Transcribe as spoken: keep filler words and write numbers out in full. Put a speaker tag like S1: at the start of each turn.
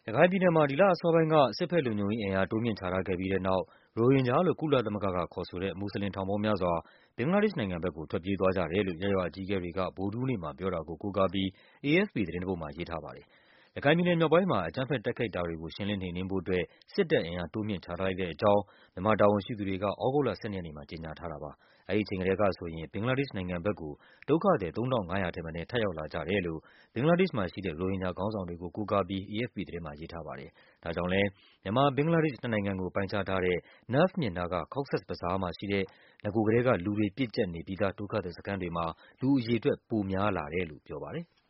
S1: ရခိုင်ပြည်နယ်မှာ ဒီလအစောပိုင်းက စစ်ဘက်လုံခြုံရေးအင်အား တိုးမြှင့်ချထားခဲ့ပြီးတဲ့နောက် ရိုဟင်ဂျာလို့ ကုလသမဂ္ဂကခေါ်ဆိုတဲ့ မွတ်ဆလင်ထောင်ပေါင်းများစွာ ဘင်္ဂလားဒေ့ရှ်နိုင်ငံဘက်ကို ထွက်ပြေးသွားကြတယ်လို့ ရပ်ရွာအကြီးအကဲတွေက ဗုဒ္ဓဟူးနေ့မှာပြောတာကို ကိုးကားပြီး အေအက်ဖ်ပီ သတင်းတပုဒ်မှာ ရေးထားပါတယ်။ ရခိုင်ပြည်နယ်မြောက်ပိုင်းမှာ အကြမ်းဖက်တိုက်ခိုက်တာတွေကို ရှင်းလင်းနှိမ်နင်းဖို့အတွက် စစ်တပ်အင်အား တိုးမြှင့်ချထားလိုက်တဲ့အကြောင်း မြန်မာတာဝန်ရှိသူတွေက သြဂုတ်လ ၁၂ ရက်နေ့မှာ ကြေညာထားတာပါ။ အဲဒီအချိန်ကတည်းကဆိုရင် ဘင်္ဂလားဒေ့ရှ်နိုင်ငံဘက်ကို ဒုက္ခသည် သုံးထောင့်ငါးရာ ထက်မနည်း ထပ်ရောက်လာကြတယ်လို့ ဘင်္ဂလားဒေ့ရှ်မှာရှိတဲ့ ရိုဟင်ဂျာခေါင်းဆောင်တွေကို ကိုးကားပြီး အေအက်ဖ်ပီသတင်းမှာ ရေးထားပါတယ်။ ဒါကြောင့်လည်း မြန်မာ-ဘင်္ဂလားဒေ့ရှ် နှစ်နိုင်ငံကို ပိုင်းခြားထားတဲ့ Naf မြစ်နားက Cox's Bazar မှာရှိတဲ့ နဂိုကတည်းက လူတွေပြည့်ကျပ်နေပြီးသား ဒုက္ခသည်စခန်းတွေမှာ လူအရေအတွက် ပိုများလာတယ်လို့ ပြောပါတယ်။